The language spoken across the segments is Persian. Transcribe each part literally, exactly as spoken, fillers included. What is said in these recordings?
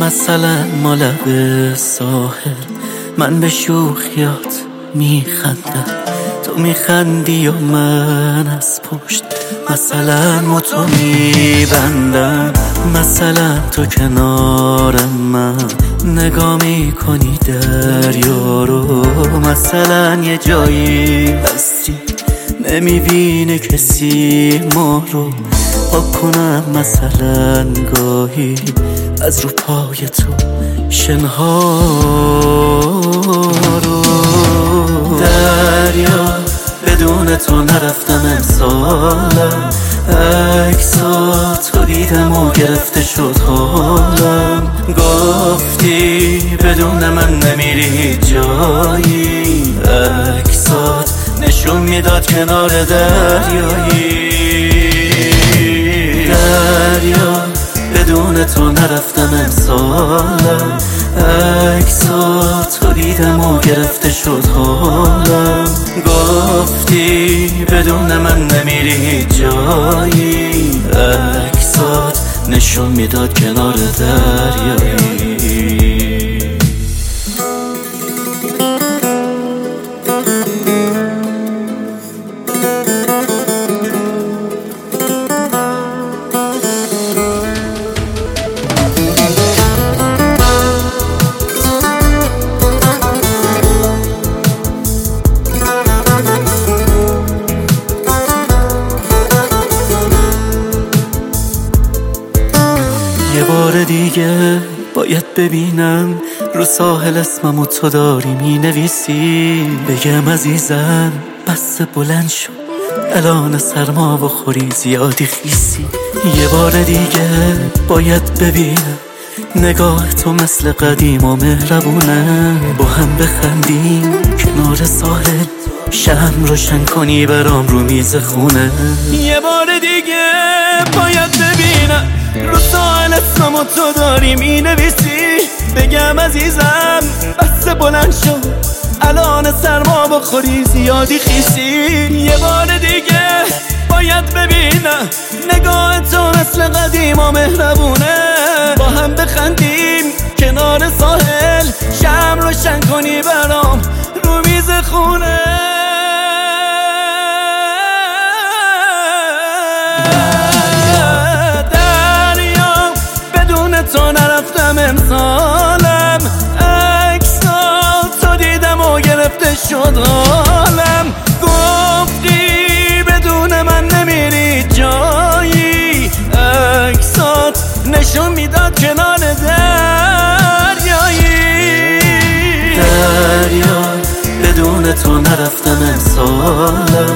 مثلا ما لب ساحل، من به شوخیات میخندم، تو میخندی یا من از پشت مثلا متو میبندم. مثلا تو کنارم من نگاه میکنی دریا رو، مثلا یه جایی هستی نمیبینه کسی ما رو. پاک کنم مثلا گاهی از رو پای تو شنها رو. دریا بدون تو نرفتم امسالم، عکسات رو دیدم و گرفته شد حالم. گفتی بدون من نمیری جایی، عکسات نشون میداد کنار دریایی. دریا بدون تو نرفتم امسالم، عکسات رو دیدم و گرفته شد حالم. گفتی بدون من نمیری جایی، عکسات نشون میداد کنار دریایی. یه بار دیگه باید ببینم رو ساحل اسممو تو داری مینویسی. بگم عزیزم بس بلند شو، الان سرما بخوری زیادی خیسی. یه بار دیگه باید ببینم نگاه تو مثل قدیم و مهربونه، با هم بخندیم کنار ساحل، شمع روشن کنی برام رو میز خونه. یه بار دیگه باید ببینم رو ساحل اسممو تو داری مینویسی. بگم عزیزم بس بلند شو، الان سرما بخوری زیادی خیسی. یه بار دیگه باید ببینم نگاه تو مثل قدیم و مهربونه، با هم بخندیم کنار ساحل، شمع روشن کنی برام رو میز خونه. تو نرفتم امسالم، عکسات تو دیدم و گرفته شد حالم. گفتی بدون من نمیری جایی، عکسات نشون میداد کنار دریایی. دریا بدون تو نرفتم امسالم،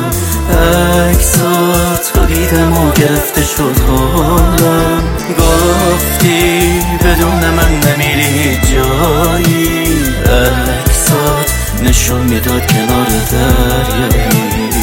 عکسات تو دیدم و گرفته شد حالم. گفتی بدون من نمیری جایی، عکسات نشون میداد کنار دریایی.